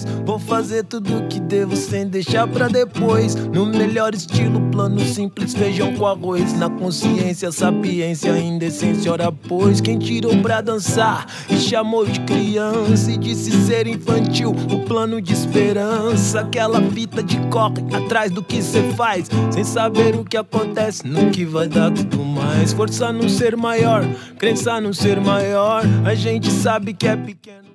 Vou fazer tudo que devo sem deixar pra depois. No melhor estilo, plano simples, feijão com arroz. Na consciência, sapiência, indecência, ora pois. Quem tirou pra dançar e chamou de criança e disse ser infantil, o plano de esperança. Aquela fita de corre atrás do que cê faz, sem saber o que acontece, no que vai dar tudo mais. Força no ser maior, crença no ser maior. A gente sabe que é pequeno.